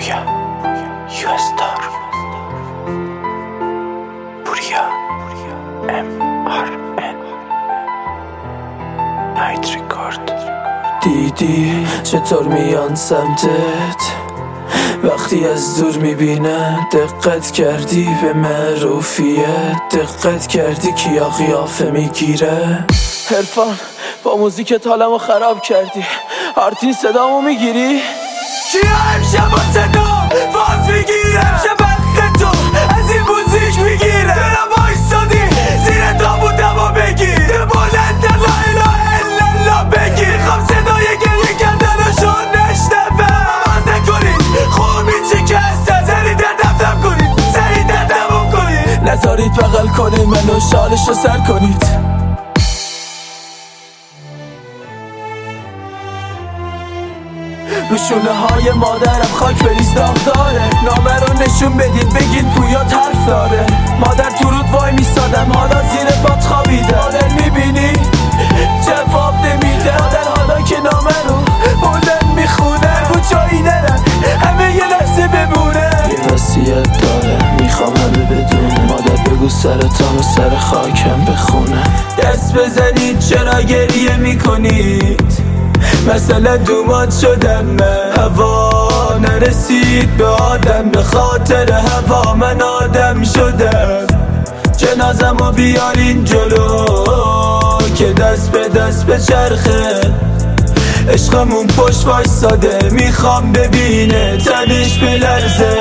پویا US$. پوریا MRN نایت ریکارد. دیدی چطور میان سمتت وقتی از دور میبینه؟ دقت کردی به معروفیت؟ دقت کردی کیا قیافه میگیره؟ حرفان با موزیکت حالمو خراب کردی. آرتین صدامو میگیری؟ کیا امشب با صدا فاز میگیره؟ امشب وقت تو از این موزیک میگیره؟ چرا وایستادی زیر تابوتم و بگی ده بلند لا اله الا الله بگی؟ میخوام صدای گریه کردنشون نشنوه. آواز نکنید خوبی چی که هستن سریع دردم کنید، سریع دردمون کنید. نذارید بغل کنید منو، شالش رو سر کنید. روشونه های مادرم خاک بریز داغ داره. نامه رو نشون بدید بگید پویا حرف داره. مادر تو رود وای میستادم حالا زیر پات خوابیده. مادر میبینی جواب نمیده. مادر حالا که نامه رو بلند میخونه رو جایی نرن همه یه لحظه بمونه. یه وصیت داره میخوام همه بدونه. مادر بگو سرتان و سر خاکم بخونه. دست بزنید چرا گریه میکنید؟ مثلا دومات شدم من، هوا نرسید به آدم. به خاطر هوا من آدم شدم. جنازمو بیارین جلو که دست به دست به چرخه. عشقمون پشت وایساده میخوام ببینه تنش بلرزه.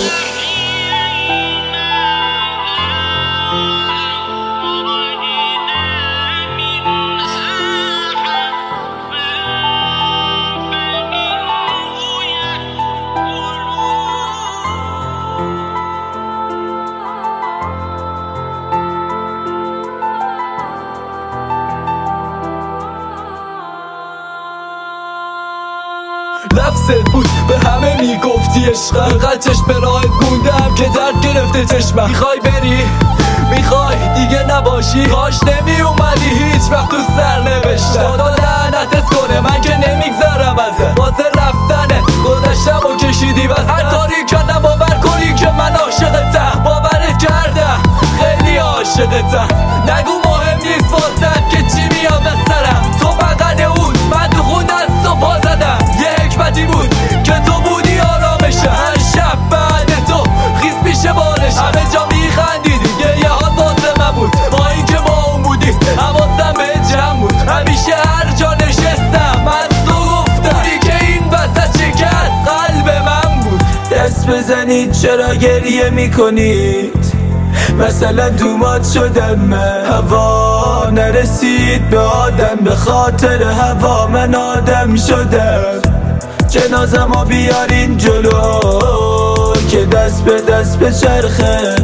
لفظت بود به همه میگفتی عشقم. انقدر چشم به راهت موندم که درد گرفته چشمم. میخوای بری؟ میخوای دیگه نباشی؟ کاش نمی اومدی هیچ وقت تو سر نوشتم. خدا لعنتت کنه من که نمیگذرم ازت. واسه رفتنه گذشتم و کشیدی بس. هر کاری کردم باور کنی که من عاشقتم. باورت کردم خیلی عاشقتم. نگو مهم نیست واسه که چی میاد به سرم. تو بغل اون من تو خون دست و پا زدم. بود که تو بودی آرامشه. هر شب بعد تو خیس میشه بارش. همه جا میخندیدی گریه ها واسه من بود. با این که با اون بودی حواسم به جمع بود. همیشه هر جا نشستم از تو گفتم بودی که این وسط شکست قلب من بود. دست بزنید چرا گریه میکنید؟ مثلا دومات شدم من، هوا نرسید به آدم. به خاطر هوا من آدم شدم. جنازمو بیارین جلو که دست به دست به چرخه.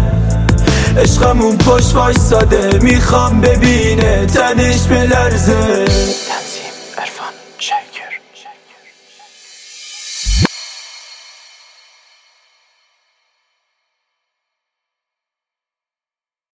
عشقمون پشت وایساده میخوام ببینه تنش بلرزه.